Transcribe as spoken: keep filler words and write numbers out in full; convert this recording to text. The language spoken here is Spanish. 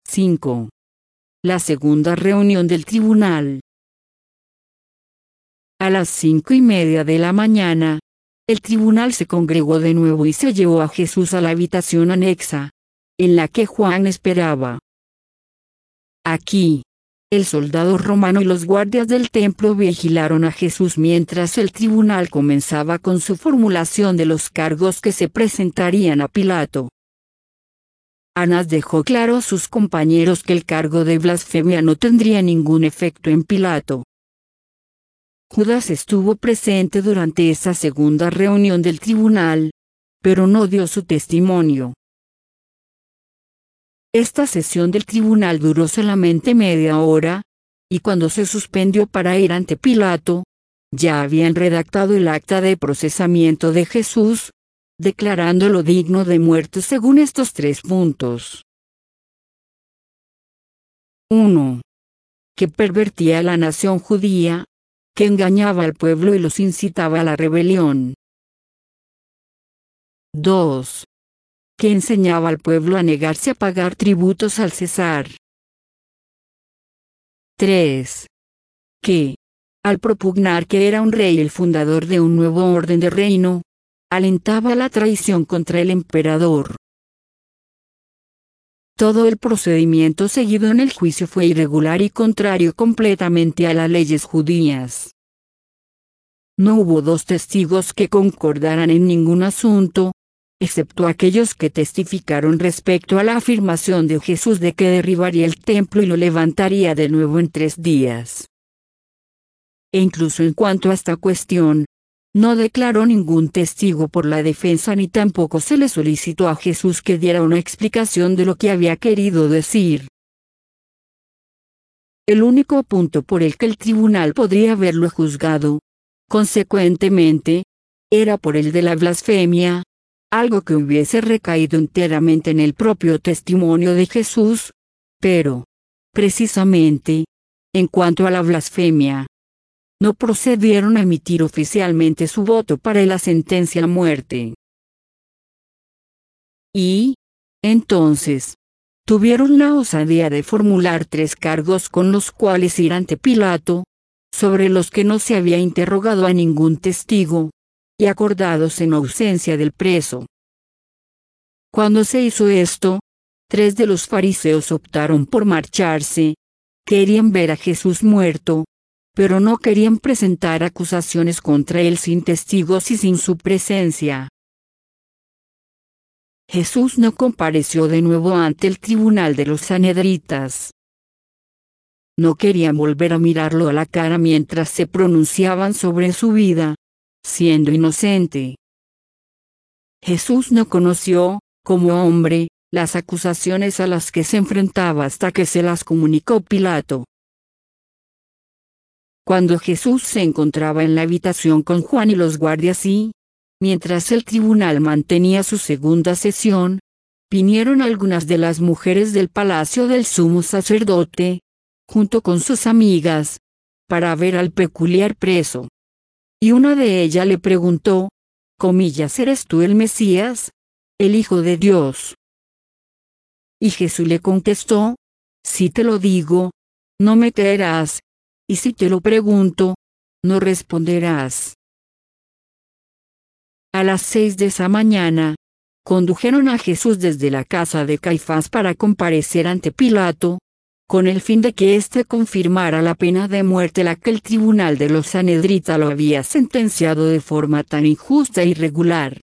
cinco. La segunda reunión del tribunal. A las cinco y media de la mañana, el tribunal se congregó de nuevo y se llevó a Jesús a la habitación anexa, en la que Juan esperaba. Aquí, el soldado romano y los guardias del templo vigilaron a Jesús mientras el tribunal comenzaba con su formulación de los cargos que se presentarían a Pilato. Anás dejó claro a sus compañeros que el cargo de blasfemia no tendría ningún efecto en Pilato. Judas estuvo presente durante esa segunda reunión del tribunal, pero no dio su testimonio. Esta sesión del tribunal duró solamente media hora, y cuando se suspendió para ir ante Pilato, ya habían redactado el acta de procesamiento de Jesús, declarándolo digno de muerte según estos tres puntos. uno. Que pervertía a la nación judía, que engañaba al pueblo y los incitaba a la rebelión. dos. Que enseñaba al pueblo a negarse a pagar tributos al César. tres. Que, al propugnar que era un rey el fundador de un nuevo orden de reino, alentaba la traición contra el emperador. Todo el procedimiento seguido en el juicio fue irregular y contrario completamente a las leyes judías. No hubo dos testigos que concordaran en ningún asunto, excepto aquellos que testificaron respecto a la afirmación de Jesús de que derribaría el templo y lo levantaría de nuevo en tres días. E incluso en cuanto a esta cuestión, no declaró ningún testigo por la defensa ni tampoco se le solicitó a Jesús que diera una explicación de lo que había querido decir. El único punto por el que el tribunal podría haberlo juzgado, consecuentemente, era por el de la blasfemia, algo que hubiese recaído enteramente en el propio testimonio de Jesús, pero, precisamente, en cuanto a la blasfemia, no procedieron a emitir oficialmente su voto para la sentencia a muerte. Y, entonces, tuvieron la osadía de formular tres cargos con los cuales ir ante Pilato, sobre los que no se había interrogado a ningún testigo, y acordados en ausencia del preso. Cuando se hizo esto, tres de los fariseos optaron por marcharse, querían ver a Jesús muerto, pero no querían presentar acusaciones contra él sin testigos y sin su presencia. Jesús no compareció de nuevo ante el tribunal de los sanhedritas. No querían volver a mirarlo a la cara mientras se pronunciaban sobre su vida, siendo inocente. Jesús no conoció, como hombre, las acusaciones a las que se enfrentaba hasta que se las comunicó Pilato. Cuando Jesús se encontraba en la habitación con Juan y los guardias y, mientras el tribunal mantenía su segunda sesión, vinieron algunas de las mujeres del palacio del sumo sacerdote, junto con sus amigas, para ver al peculiar preso. Y una de ellas le preguntó, comillas, ¿eres tú el Mesías, el Hijo de Dios? Y Jesús le contestó, si te lo digo, no me creerás, y si te lo pregunto, no responderás. A las seis de esa mañana, condujeron a Jesús desde la casa de Caifás para comparecer ante Pilato, con el fin de que éste confirmara la pena de muerte la que el tribunal de los sanhedritas lo había sentenciado de forma tan injusta e irregular.